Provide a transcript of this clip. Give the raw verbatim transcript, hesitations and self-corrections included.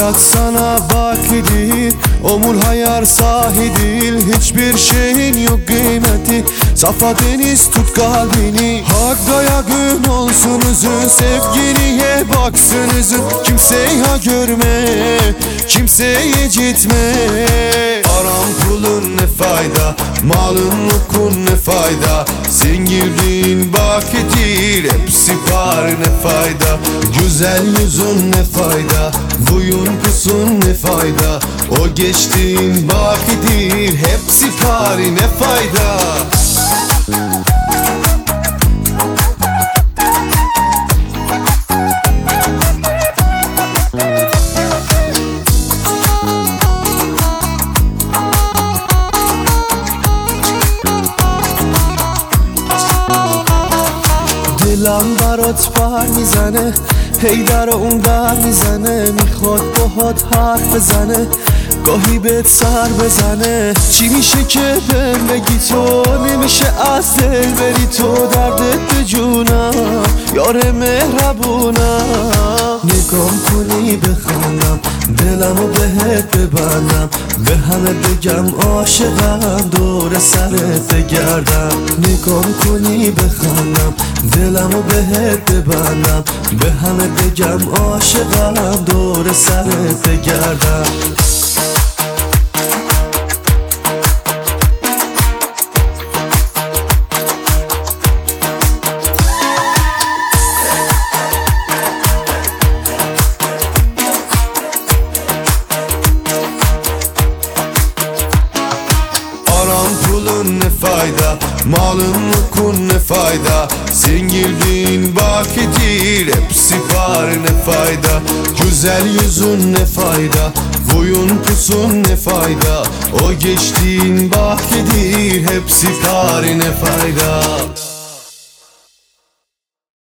Hayat sana vakidir, ömür hayar sahidir. Hiçbir şeyin yok kıymeti, safa deniz tut kalbini. Hakka yakın olsun üzün, sevgiliye baksın üzün. Kimseye görme, kimseye gitme. Aram pulun ne fayda, malın mülkün ne fayda. Zengirliğin vakidir, hepsi var ne fayda. Güzel yüzün ne fayda, buyun pusun ne fayda. O geçtiğin vakidir, hepsi var ne fayda. دلم برات پر میزنه، هی در اون در میزنه. میخواد باهات حرف بزنه، گاهی بهت سر بزنه. چی میشه که بهم بگی تو نمیشه از دل بری تو. دردت به جونم یار مهربونم. نگام کنی بخندم، دلمو بهت ببندم. به همه بگم عاشقم، دور سرت بگردم. نگام کنی بخندم، دلمو بهت ببندم. به همه بگم عاشقم، دور سرت بگردم. Pulun ne fayda, malın mülkün ne fayda. Zengirliğin vakidir, hepsi var ne fayda. Güzel yüzün ne fayda, boyun pusun ne fayda. O geçtiğin vakidir, hepsi var ne fayda.